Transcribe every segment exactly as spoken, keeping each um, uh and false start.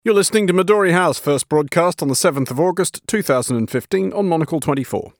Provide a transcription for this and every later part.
You're listening to Midori House, first broadcast on the seventh of August two thousand fifteen on Monocle twenty-four.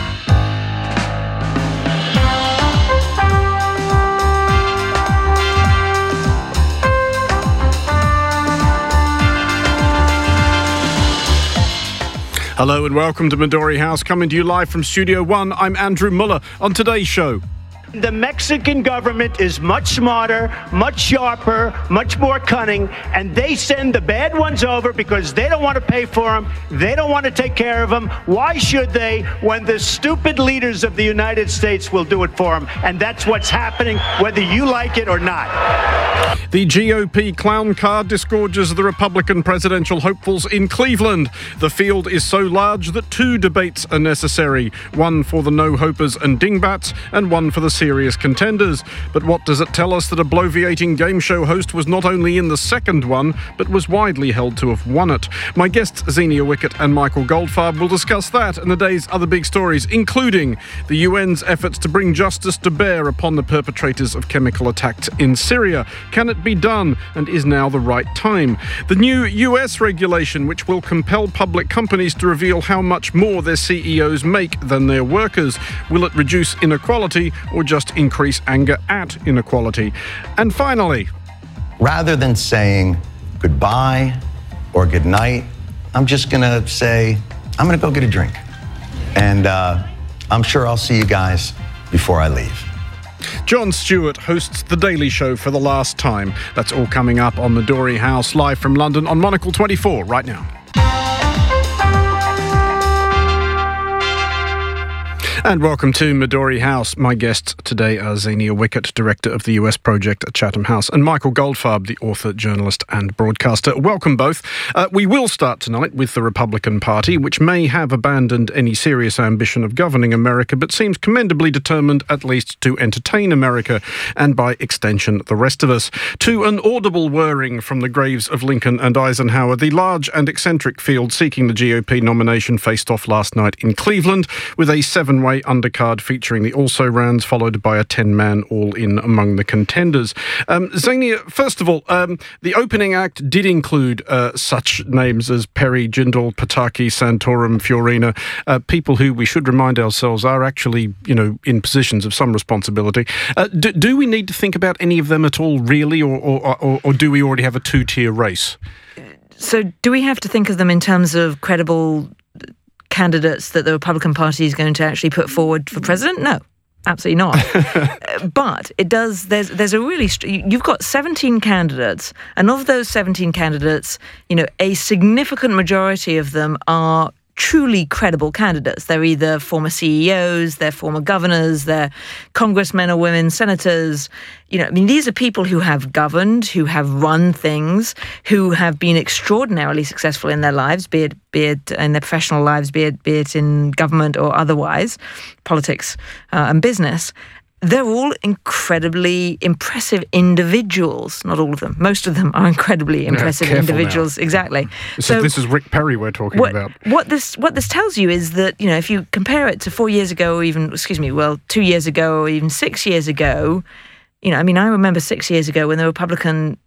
Hello and welcome to Midori House, coming to you live from Studio One. I'm Andrew Muller. On today's show, the Mexican government is much smarter, much sharper, much more cunning, and they send the bad ones over because they don't want to pay for them. They don't want to take care of them. Why should they when the stupid leaders of the United States will do it for them? And that's what's happening, whether you like it or not. The G O P clown car disgorges the Republican presidential hopefuls in Cleveland. The field is so large that two debates are necessary, one for the no-hopers and dingbats, and one for the serious contenders. But what does it tell us that a bloviating game show host was not only in the second one, but was widely held to have won it? My guests Xenia Wickett and Michael Goldfarb will discuss that and the day's other big stories, including the U N's efforts to bring justice to bear upon the perpetrators of chemical attacks in Syria. Can it be done, and is now the right time? The new U S regulation which will compel public companies to reveal how much more their C E Os make than their workers. Will it reduce inequality or just increase anger at inequality? And finally, rather than saying goodbye or goodnight, I'm just going to say, I'm going to go get a drink. And uh, I'm sure I'll see you guys before I leave. Jon Stewart hosts The Daily Show for the last time. That's all coming up on Midori House, live from London on Monocle twenty-four right now. And welcome to Midori House. My guests today are Xenia Wickett, Director of the U S Project at Chatham House, and Michael Goldfarb, the author, journalist and broadcaster. Welcome both. Uh, we will start tonight with the Republican Party, which may have abandoned any serious ambition of governing America, but seems commendably determined at least to entertain America, and by extension the rest of us. To an audible whirring from the graves of Lincoln and Eisenhower, the large and eccentric field seeking the G O P nomination faced off last night in Cleveland with a seven-way undercard featuring the also-rans, followed by a ten-man all-in among the contenders. Um, Xenia, first of all, um, the opening act did include uh, such names as Perry, Jindal, Pataki, Santorum, Fiorina, uh, people who we should remind ourselves are actually, you know, in positions of some responsibility. Uh, do, do we need to think about any of them at all, really, or, or, or, or do we already have a two-tier race? So do we have to think of them in terms of credible candidates that the Republican Party is going to actually put forward for president? No, absolutely not. But it does, there's there's a really, you've got seventeen candidates, and of those seventeen candidates, you know, a significant majority of them are truly credible candidates. They're either former C E Os, they're former governors, they're congressmen or women, senators. You know, I mean, these are people who have governed, who have run things, who have been extraordinarily successful in their lives, be it, be it in their professional lives, be it, be it in government or otherwise, politics uh, and business. They're all incredibly impressive individuals. Not all of them. Most of them are incredibly impressive yeah, individuals. Now. Exactly. This, so is, this is Rick Perry we're talking what, about. What this what this tells you is that, you know, if you compare it to four years ago, or even, excuse me, well, two years ago, or even six years ago, you know, I mean, I remember six years ago when the Republican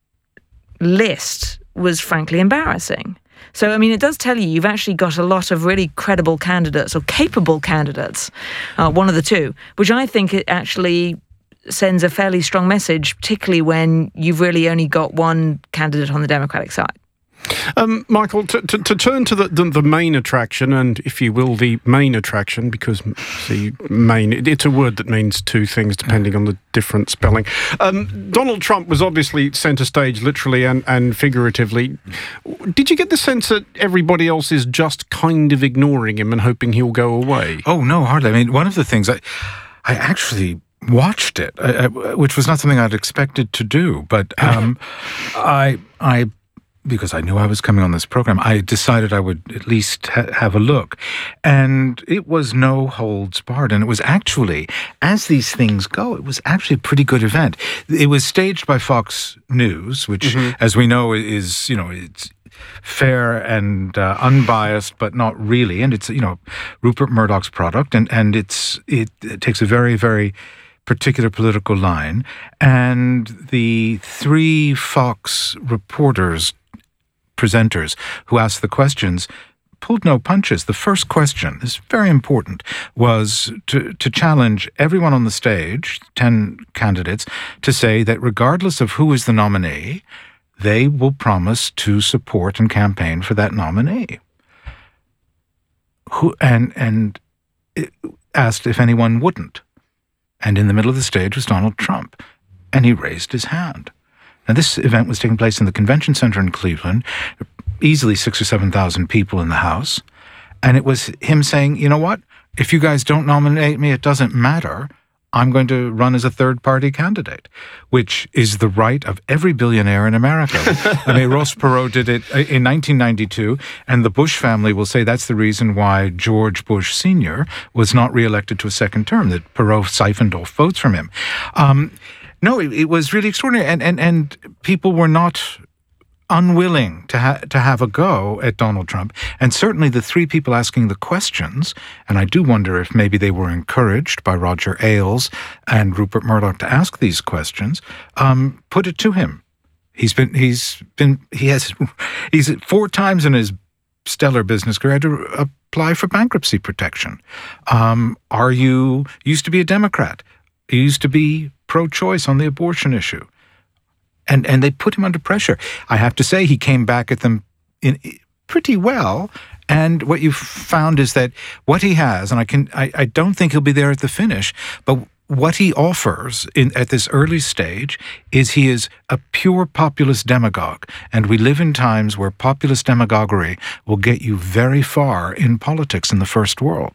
list was frankly embarrassing. So, I mean, it does tell you you've actually got a lot of really credible candidates or capable candidates, uh, one of the two, which I think it actually sends a fairly strong message, particularly when you've really only got one candidate on the Democratic side. Um, Michael, to, to, to turn to the, the, the main attraction, and if you will, the main attraction, because, see, main, it, it's a word that means two things depending on the different spelling. Um, Donald Trump was obviously centre stage, literally and, and figuratively. Did you get the sense that everybody else is just kind of ignoring him and hoping he'll go away? Oh, no, hardly. I mean, one of the things, I, I actually watched it, uh, which was not something I'd expected to do, but um, I... I because I knew I was coming on this program, I decided I would at least ha- have a look. And it was no holds barred. And it was actually, as these things go, it was actually a pretty good event. It was staged by Fox News, which, mm-hmm. as we know, is, you know, it's fair and uh, unbiased, but not really. And it's, you know, Rupert Murdoch's product. And, and it's it, it takes a very, very particular political line. And the three Fox reporters presenters who asked the questions pulled no punches. The first question, this is very important, was to, to challenge everyone on the stage, ten candidates, to say that regardless of who is the nominee, they will promise to support and campaign for that nominee. Who and and asked if anyone wouldn't. And in the middle of the stage was Donald Trump, and he raised his hand. Now, this event was taking place in the Convention Center in Cleveland, easily six or seven thousand people in the house, and it was him saying, you know what, if you guys don't nominate me, it doesn't matter. I'm going to run as a third-party candidate, which is the right of every billionaire in America. I mean, Ross Perot did it in nineteen ninety-two, and the Bush family will say that's the reason why George Bush Senior was not reelected to a second term, that Perot siphoned off votes from him. Um, no, it, it was really extraordinary, and, and, and people were not unwilling to ha- to have a go at Donald Trump. And certainly the three people asking the questions, and I do wonder if maybe they were encouraged by Roger Ailes and Rupert Murdoch to ask these questions, um, put it to him. He's been, he's been, he has, he's four times in his stellar business career had to apply for bankruptcy protection. Um, are you, used to be a Democrat. He used to be pro-choice on the abortion issue. And and they put him under pressure. I have to say, he came back at them in pretty well. And what you've found is that what he has, and I can I, I don't think he'll be there at the finish, but what he offers in at this early stage is he is a pure populist demagogue. And we live in times where populist demagoguery will get you very far in politics in the first world.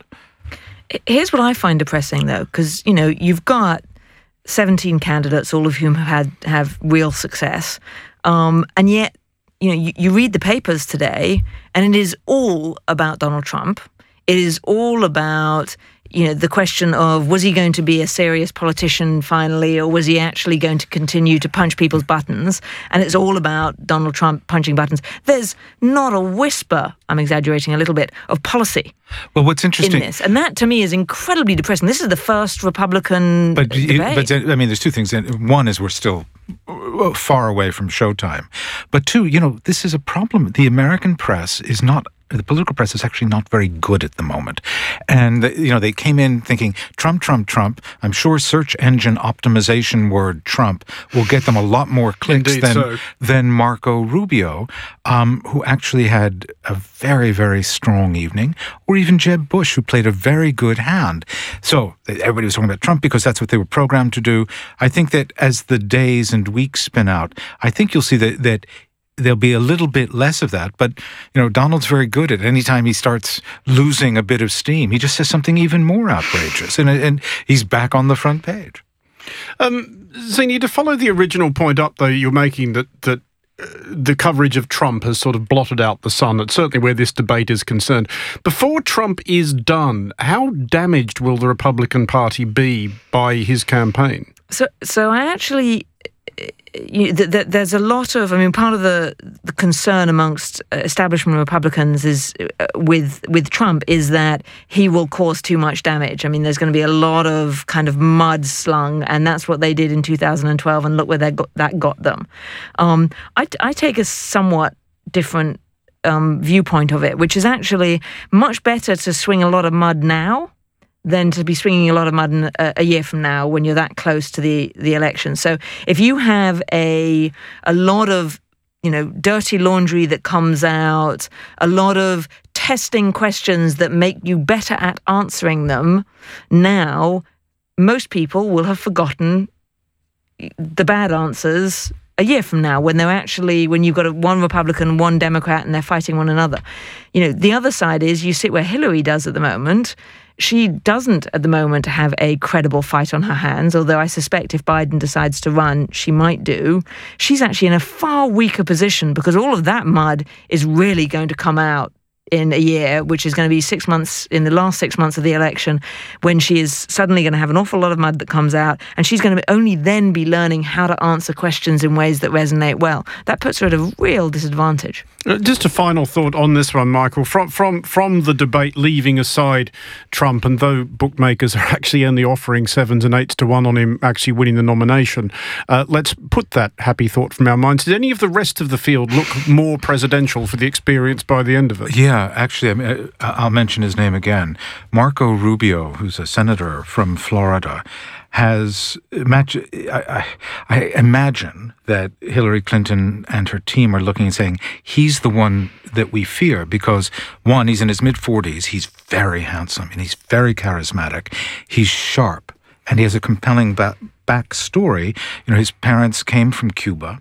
Here's what I find depressing, though, because, you know, you've got seventeen candidates, all of whom have had have real success, um, and yet, you know, you, you read the papers today, and it is all about Donald Trump. It is all about, you know, the question of, was he going to be a serious politician finally, or was he actually going to continue to punch people's buttons? And it's all about Donald Trump punching buttons. There's not a whisper, I'm exaggerating a little bit, of policy. Well, what's interesting in this, and that to me is incredibly depressing. This is the first Republican but, debate. But I mean, there's two things. One is we're still far away from showtime, but two, you know, this is a problem. The American press is not. The political press is actually not very good at the moment. And, you know, they came in thinking, Trump, Trump, Trump. I'm sure search engine optimization word Trump will get them a lot more clicks Indeed, than so. than Marco Rubio, um, who actually had a very, very strong evening, or even Jeb Bush, who played a very good hand. So everybody was talking about Trump because that's what they were programmed to do. I think that as the days and weeks spin out, I think you'll see that that there'll be a little bit less of that, but, you know, Donald's very good at any time he starts losing a bit of steam, he just says something even more outrageous, and, and he's back on the front page. Um, Zini, to follow the original point up, though, you're making that that uh, the coverage of Trump has sort of blotted out the sun. It's certainly where this debate is concerned. Before Trump is done, how damaged will the Republican Party be by his campaign? So, so I actually. You, th- th- there's a lot of, I mean, part of the, the concern amongst establishment Republicans is uh, with with Trump is that he will cause too much damage. I mean, there's going to be a lot of kind of mud slung, and that's what they did in two thousand twelve, and look where that got, that got them. Um, I, I take a somewhat different um, viewpoint of it, which is actually much better to swing a lot of mud now than to be swinging a lot of mud in a, a year from now when you're that close to the, the election. So if you have a a lot of, you know, dirty laundry that comes out, a lot of testing questions that make you better at answering them, now most people will have forgotten the bad answers a year from now, when they're actually, when you've got a, one Republican, one Democrat, and they're fighting one another. You know, the other side is you sit where Hillary does at the moment. She doesn't at the moment have a credible fight on her hands, although I suspect if Biden decides to run, she might do. She's actually in a far weaker position because all of that mud is really going to come out in a year, which is going to be six months in the last six months of the election, when she is suddenly going to have an awful lot of mud that comes out, and she's going to only then be learning how to answer questions in ways that resonate well. That puts her at a real disadvantage. Uh, just a final thought on this one, Michael. From from from the debate, leaving aside Trump, and though bookmakers are actually only offering sevens and eights to one on him actually winning the nomination, uh, let's put that happy thought from our minds. Did any of the rest of the field look more presidential for the experience by the end of it? Yeah. Yeah, actually, I mean, I'll mention his name again. Marco Rubio, who's a senator from Florida, has imagine, I, I, I imagine that Hillary Clinton and her team are looking and saying, he's the one that we fear because, one, he's in his mid-forties, he's very handsome, and he's very charismatic, he's sharp, and he has a compelling ba- backstory. You know, his parents came from Cuba.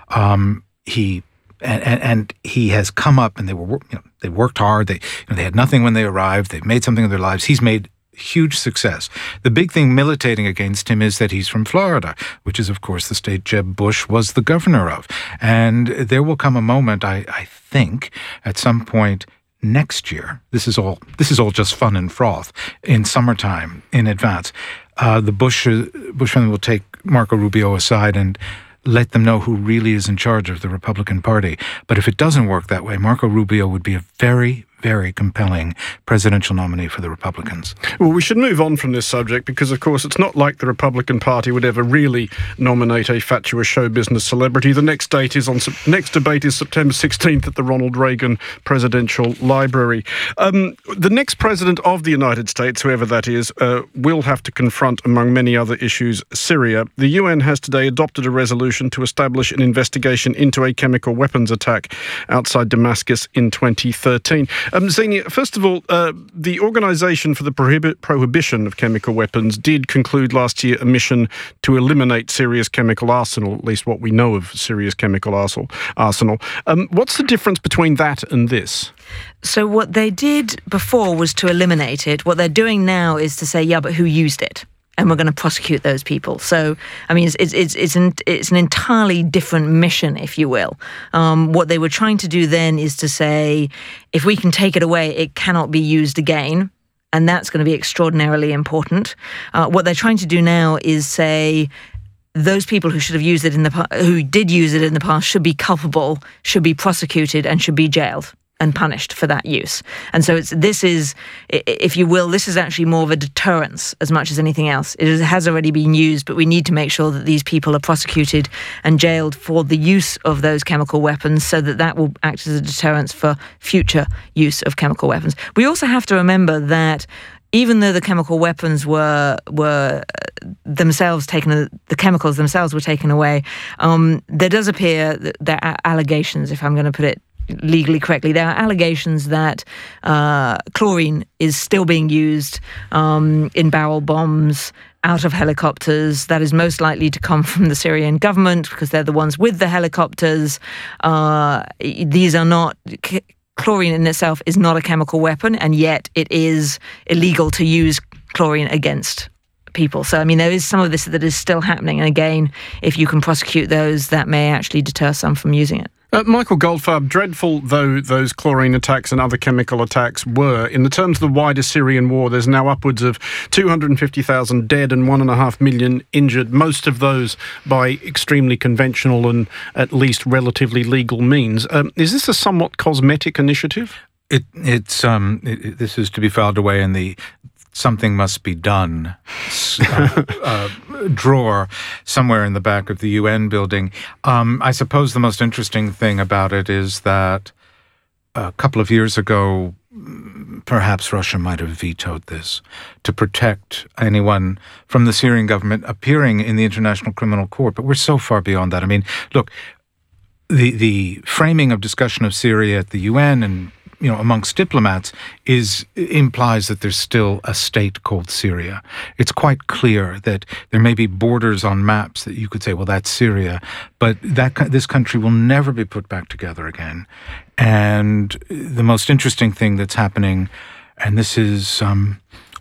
Um, he... And, and and he has come up, and they were you know they worked hard. They you know, they had nothing when they arrived. They've made something of their lives. He's made huge success. The big thing militating against him is that he's from Florida, which is of course the state Jeb Bush was the governor of. And there will come a moment, I, I think, at some point next year. This is all this is all just fun and froth in summertime in advance. Uh, the Bush Bush family will take Marco Rubio aside and let them know who really is in charge of the Republican Party. But if it doesn't work that way, Marco Rubio would be a very, very compelling presidential nominee for the Republicans. Well, we should move on from this subject because, of course, it's not like the Republican Party would ever really nominate a fatuous show business celebrity. The next date is on next debate is September sixteenth at the Ronald Reagan Presidential Library. Um, the next president of the United States, whoever that is, uh, will have to confront, among many other issues, Syria. The U N has today adopted a resolution to establish an investigation into a chemical weapons attack outside Damascus in twenty thirteen. Um, Xenia, first of all, uh, the Organisation for the Prohibit- Prohibition of Chemical Weapons did conclude last year a mission to eliminate Syria's chemical arsenal, at least what we know of Syria's chemical arsenal. Um, what's the difference between that and this? So what they did before was to eliminate it. What they're doing now is to say, yeah, but who used it? And we're going to prosecute those people. So, I mean, it's it's it's it's an, it's an entirely different mission, if you will. Um, what they were trying to do then is to say, if we can take it away, it cannot be used again, and that's going to be extraordinarily important. Uh, what they're trying to do now is say, those people who should have used it in the who did use it in the past should be culpable, should be prosecuted, and should be jailed and punished for that use. And so it's this is, if you will, this is actually more of a deterrence as much as anything else. It has already been used, but we need to make sure that these people are prosecuted and jailed for the use of those chemical weapons so that that will act as a deterrence for future use of chemical weapons. We also have to remember that even though the chemical weapons were were themselves taken, the chemicals themselves were taken away, um, there does appear that there are allegations, if I'm going to put it legally correctly, there are allegations that uh, chlorine is still being used um, in barrel bombs out of helicopters. That is most likely to come from the Syrian government because they're the ones with the helicopters. Uh, these are not... C- chlorine in itself is not a chemical weapon, and yet it is illegal to use chlorine against people. So, I mean, there is some of this that is still happening. And again, if you can prosecute those, that may actually deter some from using it. Uh, Michael Goldfarb, dreadful though those chlorine attacks and other chemical attacks were, in the terms of the wider Syrian war, there's now upwards of two hundred fifty thousand dead and one and a half million injured, most of those by extremely conventional and at least relatively legal means. Um, is this a somewhat cosmetic initiative? It, it's um, it, this is to be filed away in the something must be done uh, uh, drawer somewhere in the back of the U N building. Um, I suppose the most interesting thing about it is that a couple of years ago, perhaps Russia might have vetoed this to protect anyone from the Syrian government appearing in the International Criminal Court. But we're so far beyond that. I mean, look, the the framing of discussion of Syria at the U N and you know, amongst diplomats is implies that there's still a state called Syria. It's quite clear that there may be borders on maps that you could say, well, that's Syria, but that this country will never be put back together again. And the most interesting thing that's happening, and this is um,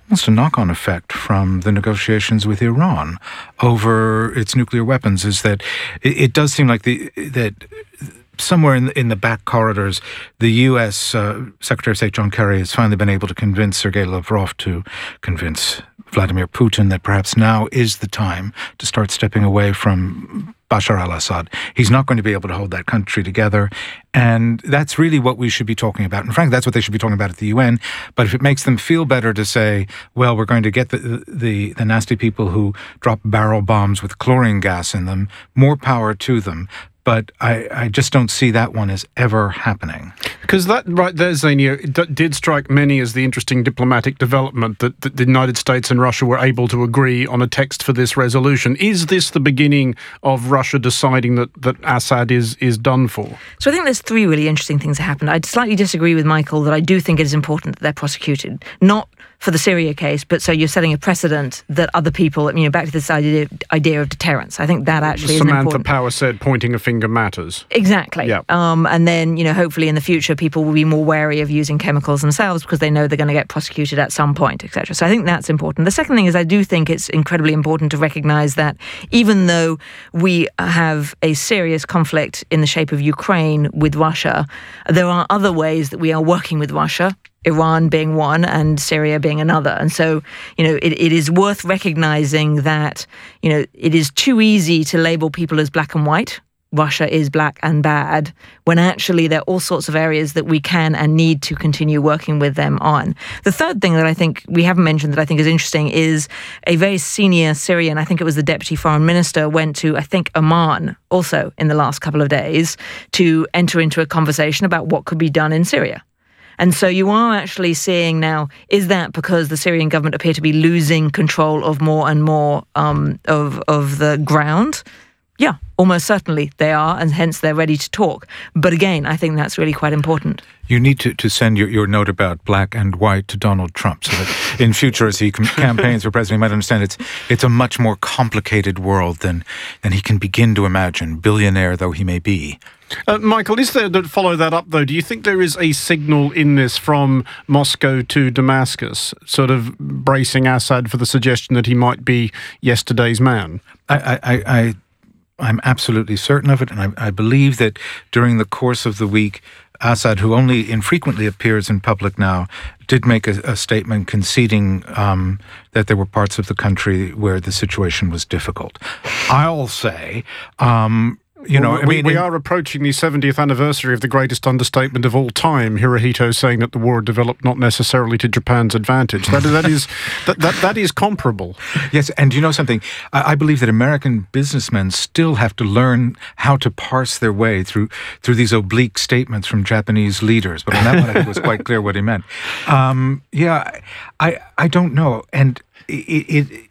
almost a knock-on effect from the negotiations with Iran over its nuclear weapons is that it, it does seem like the that somewhere in the, in the back corridors, the U S Uh, Secretary of State John Kerry has finally been able to convince Sergei Lavrov to convince Vladimir Putin that perhaps now is the time to start stepping away from Bashar al-Assad. He's not going to be able to hold that country together. And that's really what we should be talking about. And frankly, that's what they should be talking about at the U N. But if it makes them feel better to say, well, we're going to get the the, the nasty people who drop barrel bombs with chlorine gas in them, more power to them. But I, I just don't see that one as ever happening. Because that right there, Xenia, d- did strike many as the interesting diplomatic development that, that the United States and Russia were able to agree on a text for this resolution. Is this the beginning of Russia deciding that, that Assad is, is done for? So I think there's three really interesting things that happened. I slightly disagree with Michael that I do think it is important that they're prosecuted. Not for the Syria case, but so you're setting a precedent that other people, you know, back to this idea, idea of deterrence. I think that actually is Samantha important. Power said pointing a finger matters. Exactly. Yeah. Um, and then, you know, hopefully in the future, people will be more wary of using chemicals themselves because they know they're going to get prosecuted at some point, et cetera. So I think that's important. The second thing is I do think it's incredibly important to recognize that even though we have a serious conflict in the shape of Ukraine with Russia, there are other ways that we are working with Russia, Iran being one and Syria being another. And so, you know, it, it is worth recognizing that, you know, it is too easy to label people as black and white. Russia is black and bad, when actually there are all sorts of areas that we can and need to continue working with them on. The third thing that I think we haven't mentioned that I think is interesting is a very senior Syrian, I think it was the deputy foreign minister, went to, I think, Oman also in the last couple of days to enter into a conversation about what could be done in Syria. And so you are actually seeing now, is that because the Syrian government appear to be losing control of more and more um, of, of the ground? Yeah, almost certainly they are, and hence they're ready to talk. But again, I think that's really quite important. You need to, to send your, your note about black and white to Donald Trump so that in future, as he com- campaigns for president, he might understand it's it's a much more complicated world than, than he can begin to imagine, billionaire though he may be. Uh, Michael, is there, to follow that up though, do you think there is a signal in this from Moscow to Damascus, sort of bracing Assad for the suggestion that he might be yesterday's man? I... I, I, I I'm absolutely certain of it, and I, I believe that during the course of the week, Assad, who only infrequently appears in public now, did make a, a statement conceding um, that there were parts of the country where the situation was difficult. I'll say, um, you know, well, I we, mean, we in, are approaching the seventieth anniversary of the greatest understatement of all time, Hirohito saying that the war developed not necessarily to Japan's advantage. That, that is that, that that is comparable. Yes, and you know something? I, I believe that American businessmen still have to learn how to parse their way through through these oblique statements from Japanese leaders. But on that one, I think it was quite clear what he meant. Um, yeah, I I don't know, and it it,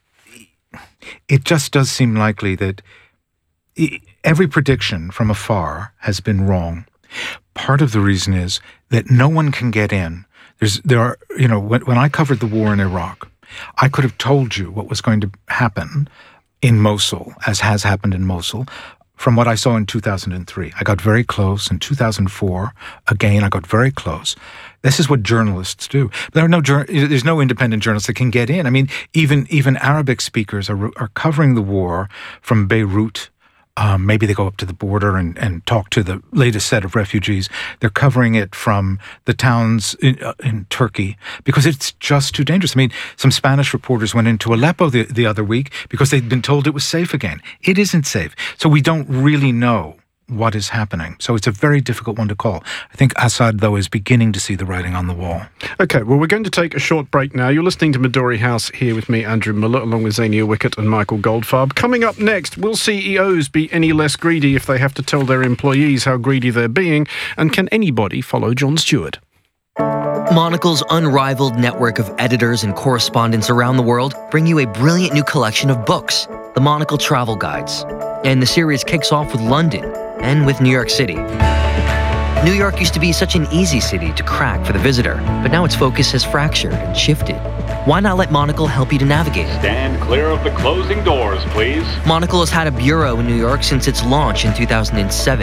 it just does seem likely that. It, Every prediction from afar has been wrong. Part of the reason is that no one can get in. There's, there are, you know, when, when I covered the war in Iraq, I could have told you what was going to happen in Mosul, as has happened in Mosul, from what I saw in two thousand three. I got very close. In two thousand four, again, I got very close. This is what journalists do. There are no there's no independent journalists that can get in. I mean, even even Arabic speakers are are covering the war from Beirut. Um, maybe they go up to the border and, and talk to the latest set of refugees. They're covering it from the towns in, uh, in Turkey because it's just too dangerous. I mean, some Spanish reporters went into Aleppo the, the other week because they'd been told it was safe again. It isn't safe. So we don't really know what is happening. So it's a very difficult one to call. I think Assad, though, is beginning to see the writing on the wall. Okay, well, we're going to take a short break now. You're listening to Midori House here with me, Andrew Muller, along with Xenia Wickett and Michael Goldfarb. Coming up next, will C E Os be any less greedy if they have to tell their employees how greedy they're being? And can anybody follow Jon Stewart? Monocle's unrivaled network of editors and correspondents around the world bring you a brilliant new collection of books, the Monocle Travel Guides. And the series kicks off with London and with New York City. New York used to be such an easy city to crack for the visitor, but now its focus has fractured and shifted. Why not let Monocle help you to navigate it? Stand clear of the closing doors, please. Monocle has had a bureau in New York since its launch in two thousand seven.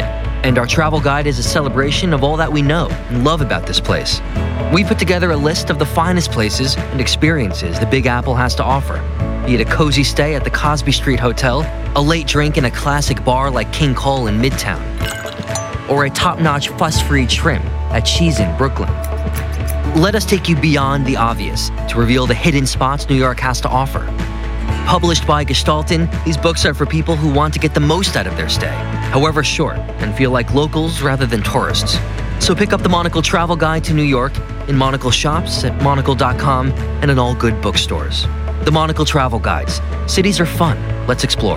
And our travel guide is a celebration of all that we know and love about this place. We put together a list of the finest places and experiences the Big Apple has to offer, be it a cozy stay at the Cosby Street Hotel, a late drink in a classic bar like King Cole in Midtown, or a top-notch fuss-free shrimp at Cheese in Brooklyn. Let us take you beyond the obvious to reveal the hidden spots New York has to offer. Published by Gestalten, these books are for people who want to get the most out of their stay, however short, and feel like locals rather than tourists. So pick up the Monocle Travel Guide to New York in Monocle shops at monocle dot com and in all good bookstores. The Monocle Travel Guides. Cities are fun. Let's explore.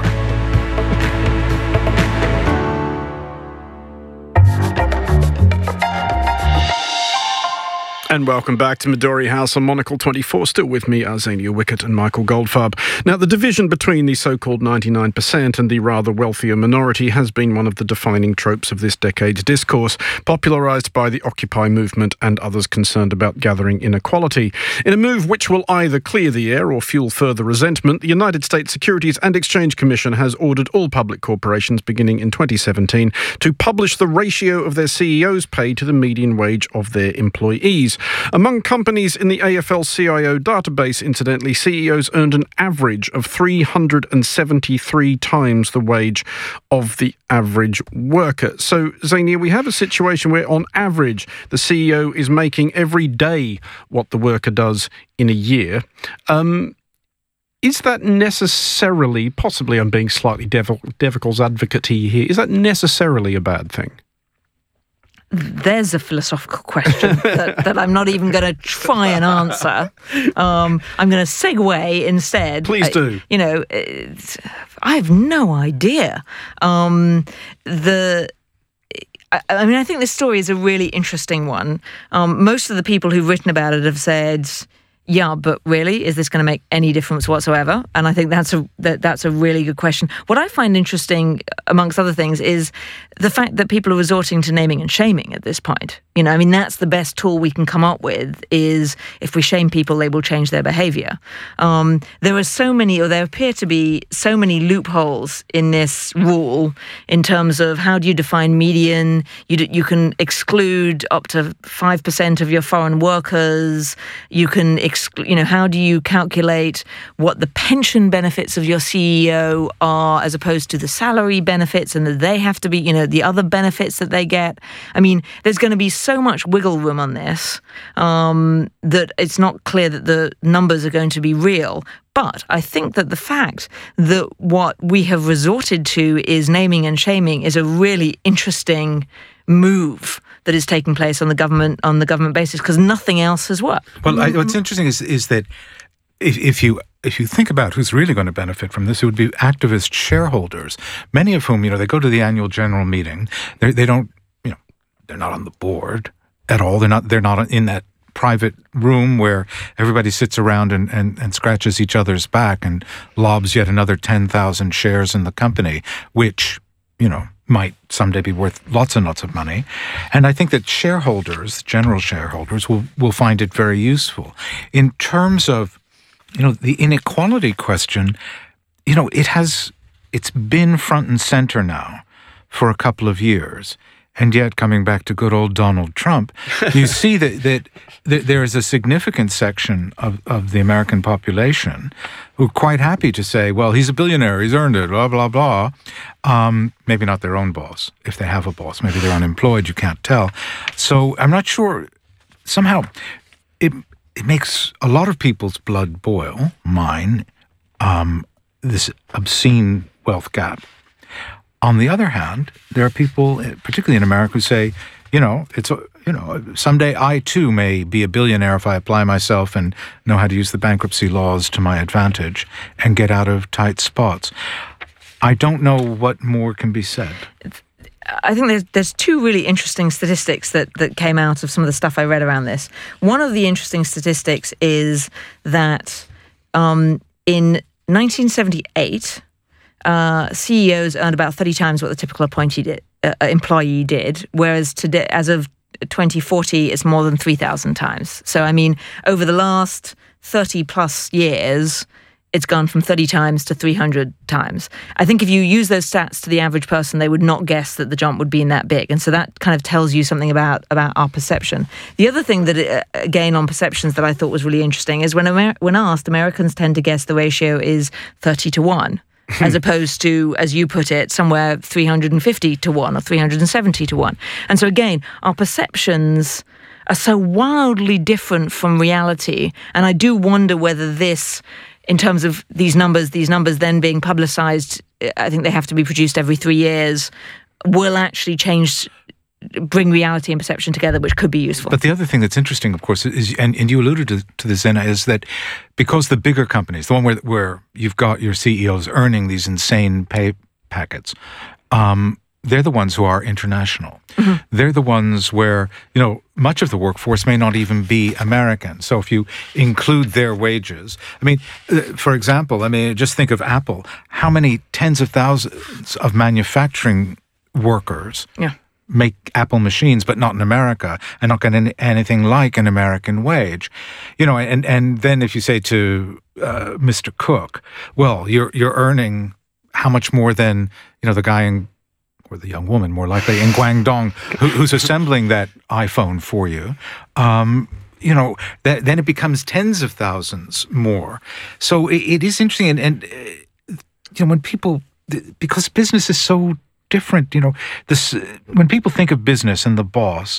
And welcome back to Midori House on Monocle twenty-four. Still with me are Zania Wickett and Michael Goldfarb. Now, the division between the so-called ninety-nine percent and the rather wealthier minority has been one of the defining tropes of this decade's discourse, popularised by the Occupy movement and others concerned about gathering inequality. In a move which will either clear the air or fuel further resentment, the United States Securities and Exchange Commission has ordered all public corporations beginning in twenty seventeen to publish the ratio of their C E Os' pay to the median wage of their employees. Among companies in the A F L C I O database, incidentally, C E Os earned an average of three hundred seventy-three times the wage of the average worker. So, Zania, we have a situation where, on average, the C E O is making every day what the worker does in a year. Um, is that necessarily, possibly I'm being slightly devil, devil's advocate here, is that necessarily a bad thing? There's a philosophical question that, that I'm not even going to try and answer. Um, I'm going to segue instead. Please do. Uh, you know, I have no idea. Um, the... I, I mean, I think this story is a really interesting one. Um, most of the people who've written about it have said, yeah, but really, is this going to make any difference whatsoever? And I think that's a that, that's a really good question. What I find interesting, amongst other things, is the fact that people are resorting to naming and shaming at this point. You know, I mean, that's the best tool we can come up with, is if we shame people, they will change their behavior. Um, there are so many, or there appear to be so many loopholes in this rule in terms of how do you define median? You, d- you can exclude up to five percent of your foreign workers. You can exclude, you know, how do you calculate what the pension benefits of your C E O are as opposed to the salary benefits, and that they have to be, you know, the other benefits that they get? I mean, there's going to be so much wiggle room on this um, that it's not clear that the numbers are going to be real. But I think that the fact that what we have resorted to is naming and shaming is a really interesting move that is taking place on the government on the government basis, because nothing else has worked. Well, I, what's interesting is is that if, if you if you think about who's really going to benefit from this, it would be activist shareholders, many of whom, you know, they go to the annual general meeting. They they don't, you know, they're not on the board at all. They're not they're not in that private room where everybody sits around and, and, and scratches each other's back and lobs yet another ten thousand shares in the company, which, you know, might someday be worth lots and lots of money. And I think that shareholders, general shareholders, will, will find it very useful. In terms of, you know, the inequality question, you know, it has, it's been front and center now for a couple of years. And yet, coming back to good old Donald Trump, you see that, that that there is a significant section of, of the American population who are quite happy to say, well, he's a billionaire, he's earned it, blah, blah, blah. Um, maybe not their own boss, if they have a boss. Maybe they're unemployed, you can't tell. So I'm not sure. Somehow, it it makes a lot of people's blood boil, mine, um, this obscene wealth gap. On the other hand, there are people, particularly in America, who say, you know, it's you know, someday I too may be a billionaire if I apply myself and know how to use the bankruptcy laws to my advantage and get out of tight spots. I don't know what more can be said. I think there's there's two really interesting statistics that, that came out of some of the stuff I read around this. One of the interesting statistics is that um, in nineteen seventy-eight, Uh, C E Os earned about thirty times what the typical appointee did, uh, employee did, whereas today, as of twenty forty, it's more than three thousand times. So, I mean, over the last thirty plus years, it's gone from thirty times to three hundred times. I think if you use those stats to the average person, they would not guess that the jump would be in that big. And so that kind of tells you something about, about our perception. The other thing that, uh, again, on perceptions that I thought was really interesting is when, Amer- when asked, Americans tend to guess the ratio is thirty to one. As opposed to, as you put it, somewhere three hundred fifty to one or three hundred seventy to one. And so again, our perceptions are so wildly different from reality. And I do wonder whether this, in terms of these numbers, these numbers then being publicized, I think they have to be produced every three years, will actually change, bring reality and perception together, which could be useful. But the other thing that's interesting, of course, is, and, and you alluded to, to this, Zena, is that because the bigger companies, the one where, where you've got your C E Os earning these insane pay packets, um, they're the ones who are international. Mm-hmm. They're the ones where, you know, much of the workforce may not even be American. So if you include their wages, I mean, for example, I mean, just think of Apple. How many tens of thousands of manufacturing workers yeah. make Apple machines, but not in America, and not get any, anything like an American wage? You know, and, and then if you say to uh, Mister Cook, well, you're you're earning how much more than, you know, the guy in, or the young woman, more likely, in Guangdong, who, who's assembling that iPhone for you, um, you know, that, then it becomes tens of thousands more. So it, it is interesting. And, and, uh, you know, when people, because business is so different, you know, this, when people think of business and the boss,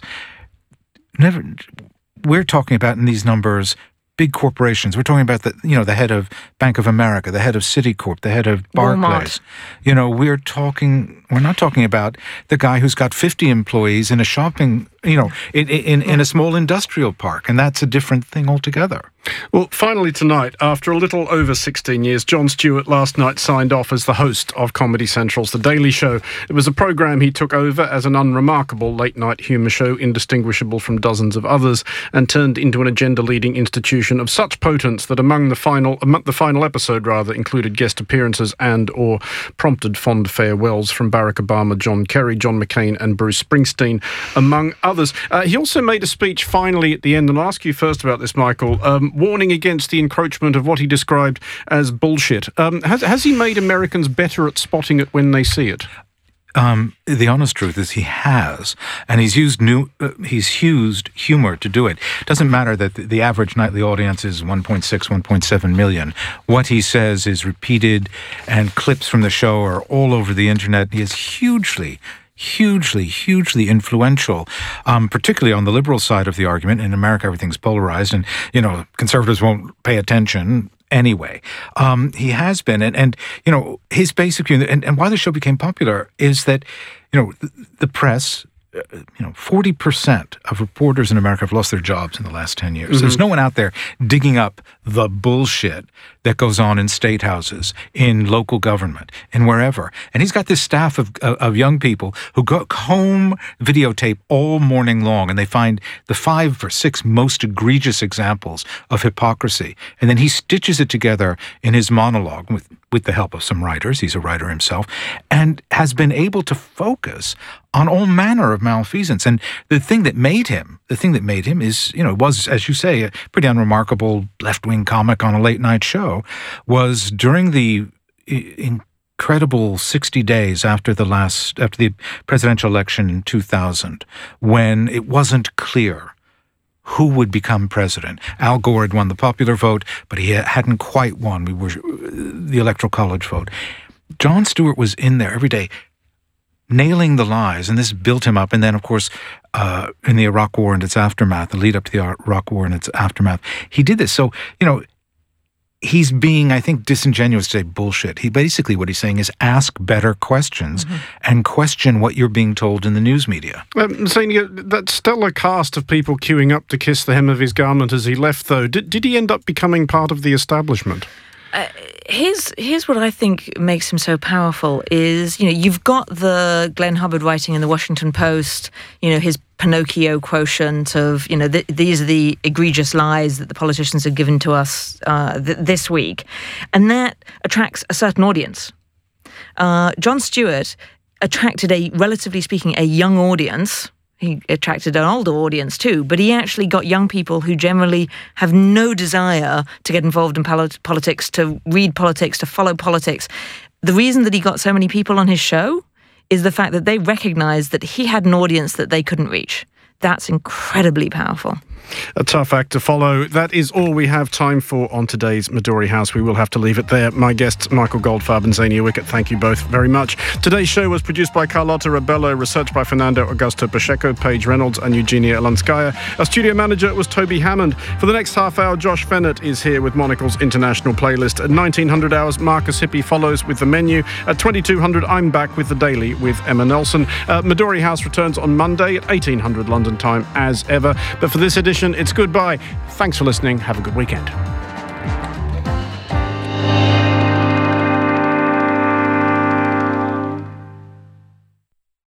never, we're talking about in these numbers big corporations. We're talking about the, you know, the head of Bank of America, the head of Citicorp, the head of Barclays. Walmart. You know, we're talking, we're not talking about the guy who's got fifty employees in a shopping, you know, in, in, in a small industrial park. And that's a different thing altogether. Well, finally tonight, after a little over sixteen years, Jon Stewart last night signed off as the host of Comedy Central's The Daily Show. It was a programme he took over as an unremarkable late-night humour show, indistinguishable from dozens of others, and turned into an agenda-leading institution of such potence that among the final, among the final episode, rather, included guest appearances and or prompted fond farewells from Barack Obama, John Kerry, John McCain and Bruce Springsteen, among others. Uh, he also made a speech finally at the end, and I'll ask you first about this, Michael, um, warning against the encroachment of what he described as bullshit. Um, has, has he made Americans better at spotting it when they see it? Um, the honest truth is he has, and he's used new, uh, he's used humor to do it. Doesn't matter that the, the average nightly audience is one point six, one point seven million. What he says is repeated, and clips from the show are all over the internet. He is hugely, hugely, hugely influential, um, particularly on the liberal side of the argument. In America, everything's polarized, and, you know, conservatives won't pay attention anyway. Um, he has been, and, and, you know, his basic view, and, and why the show became popular is that, you know, the, the press, uh, you know, forty percent of reporters in America have lost their jobs in the last ten years. Mm-hmm. So there's no one out there digging up the bullshit that goes on in state houses, in local government, and wherever. And he's got this staff of of young people who go home videotape all morning long, and they find the five or six most egregious examples of hypocrisy. And then he stitches it together in his monologue with, with the help of some writers. He's a writer himself, and has been able to focus on all manner of malfeasance. And the thing that made him, the thing that made him is, you know, was, as you say, a pretty unremarkable left-wing comic on a late-night show, was during the incredible sixty days after the last, after the presidential election in two thousand, when it wasn't clear who would become president. Al Gore had won the popular vote, but he hadn't quite won. We were the Electoral College vote. Jon Stewart was in there every day, nailing the lies, and this built him up. And then, of course, uh, in the Iraq War and its aftermath, the lead up to the Iraq War and its aftermath, he did this. So, you know, he's being, I think, disingenuous to say bullshit. He basically, what he's saying is ask better questions mm-hmm. and question what you're being told in the news media. Um, saying that stellar cast of people queuing up to kiss the hem of his garment as he left, though, did, did he end up becoming part of the establishment? Uh, here's here's what I think makes him so powerful is, you know, you've got the Glenn Hubbard writing in the Washington Post, you know, his Pinocchio quotient of, you know, th- these are the egregious lies that the politicians have given to us uh, th- this week. And that attracts a certain audience. Uh, Jon Stewart attracted a, relatively speaking, a young audience He attracted an older audience too, but he actually got young people who generally have no desire to get involved in poli- politics, to read politics, to follow politics. The reason that he got so many people on his show is the fact that they recognized that he had an audience that they couldn't reach. That's incredibly powerful. A tough act to follow. That is all we have time for on today's Midori House. We will have to leave it there. My guests, Michael Goldfarb and Zania Wickett, thank you both very much. Today's show was produced by Carlotta Rebello, researched by Fernando Augusto Pacheco, Paige Reynolds and Eugenia Elanskaya. Our studio manager was Toby Hammond. For the next half hour, Josh Fennett is here with Monocle's international playlist. At nineteen hundred hours, Marcus Hippie follows with The Menu. At twenty-two hundred, I'm back with The Daily with Emma Nelson. Uh, Midori House returns on Monday at eighteen hundred London time as ever. But for this edition, it's goodbye. Thanks for listening. Have a good weekend.